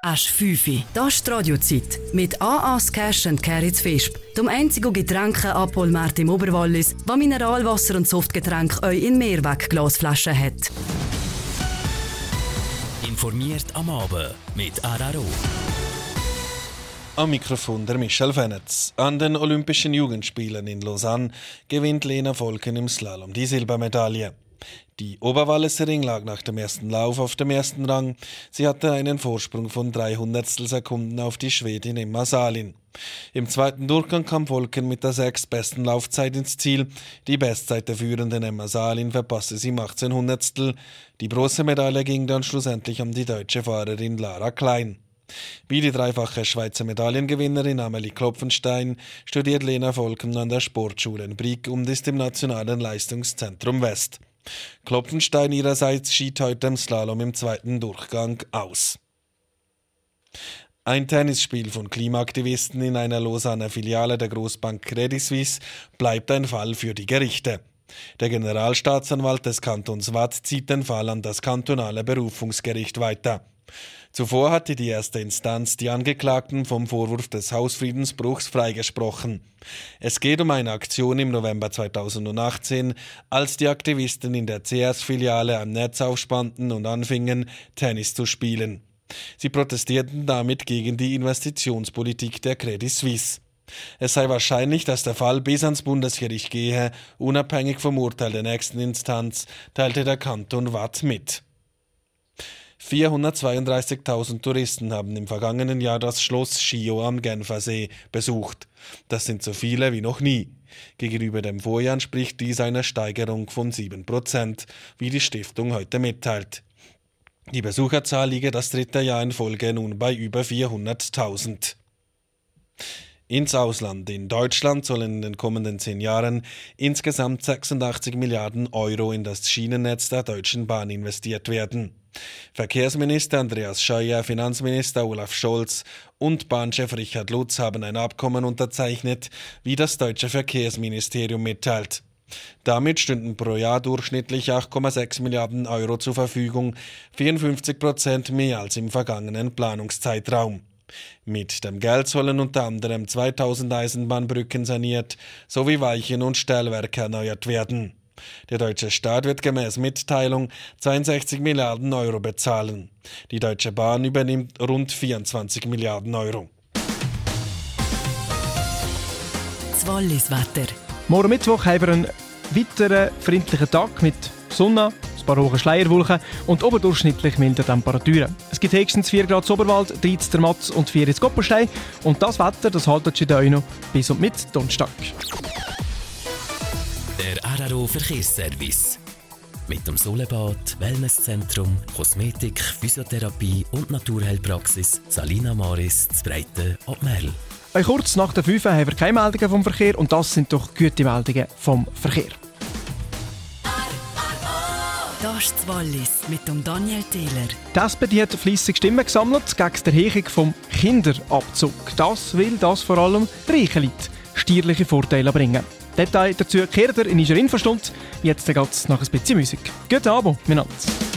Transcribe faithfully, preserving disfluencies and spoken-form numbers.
Asch fünf. Das ist die Radiozeit. Mit A A Cash and Carry zu Visp. Dem einzigen Getränke-Abholmarkt im Oberwallis, wo Mineralwasser und Softgetränke euch in Mehrwegglasflaschen hat. Informiert am Abend mit A R A O. Am Mikrofon der Michel Fenetz. An den Olympischen Jugendspielen in Lausanne gewinnt Lena Volken im Slalom die Silbermedaille. Die Oberwalliserin lag nach dem ersten Lauf auf dem ersten Rang. Sie hatte einen Vorsprung von drei Hundertstel Sekunden auf die Schwedin Emma Salin. Im zweiten Durchgang kam Volken mit der sechstbesten Laufzeit ins Ziel. Die Bestzeit der führenden Emma Salin verpasste sie um achtzehn Hundertstel. Die Bronzemedaille ging dann schlussendlich um die deutsche Fahrerin Lara Klein. Wie die dreifache Schweizer Medaillengewinnerin Amelie Klopfenstein studiert Lena Volken an der Sportschule in Brig und ist im Nationalen Leistungszentrum West. Klopfenstein ihrerseits schied heute im Slalom im zweiten Durchgang aus. Ein Tennisspiel von Klimaaktivisten in einer Lausanner Filiale der Grossbank Credit Suisse bleibt ein Fall für die Gerichte. Der Generalstaatsanwalt des Kantons Waadt zieht den Fall an das kantonale Berufungsgericht weiter. Zuvor hatte die erste Instanz die Angeklagten vom Vorwurf des Hausfriedensbruchs freigesprochen. Es geht um eine Aktion im November zweitausendachtzehn, als die Aktivisten in der C S-Filiale ein Netz aufspannten und anfingen, Tennis zu spielen. Sie protestierten damit gegen die Investitionspolitik der Credit Suisse. Es sei wahrscheinlich, dass der Fall bis ans Bundesgericht gehe, unabhängig vom Urteil der nächsten Instanz, teilte der Kanton Waadt mit. vierhundertzweiunddreißigtausend Touristen haben im vergangenen Jahr das Schloss Chillot am Genfersee besucht. Das sind so viele wie noch nie. Gegenüber dem Vorjahr entspricht dies einer Steigerung von sieben Prozent, wie die Stiftung heute mitteilt. Die Besucherzahl liege das dritte Jahr in Folge nun bei über vierhunderttausend. Ins Ausland. In Deutschland sollen in den kommenden zehn Jahren insgesamt sechsundachtzig Milliarden Euro in das Schienennetz der Deutschen Bahn investiert werden. Verkehrsminister Andreas Scheuer, Finanzminister Olaf Scholz und Bahnchef Richard Lutz haben ein Abkommen unterzeichnet, wie das deutsche Verkehrsministerium mitteilt. Damit stünden pro Jahr durchschnittlich acht Komma sechs Milliarden Euro zur Verfügung, vierundfünfzig Prozent mehr als im vergangenen Planungszeitraum. Mit dem Geld sollen unter anderem zweitausend Eisenbahnbrücken saniert sowie Weichen- und Stellwerke erneuert werden. Der deutsche Staat wird gemäß Mitteilung zweiundsechzig Milliarden Euro bezahlen. Die Deutsche Bahn übernimmt rund vierundzwanzig Milliarden Euro. Das Wallis-Wetter. Morgen Mittwoch haben wir einen weiteren freundlichen Tag mit Sonne, ein paar hohe Schleierwolken und oberdurchschnittlich milde Temperaturen. Es gibt höchstens vier Grad in Oberwald, dreizehn in der Matz und vier in Goppelstein. Und das Wetter, das haltet sich euch noch bis und mit Donnerstag. Der A R A O Verkehrsservice. Mit dem Solebad, Wellnesszentrum, Kosmetik, Physiotherapie und Naturheilpraxis Salina Maris zu Breiten und Merl. Bei kurz nach der fünf haben wir keine Meldungen vom Verkehr und das sind doch gute Meldungen vom Verkehr. Das ist das Wallis mit dem Daniel Taylor. Die S P D hat fleissig Stimmen gesammelt gegen die Erhöhung vom Kinderabzug. Das will das vor allem reichen Leute steuerliche Vorteile bringen. Detail dazu kehrt ihr in unserer Infostunde. Jetzt geht es nach ein bisschen Musik. Guten Abend, mein Name.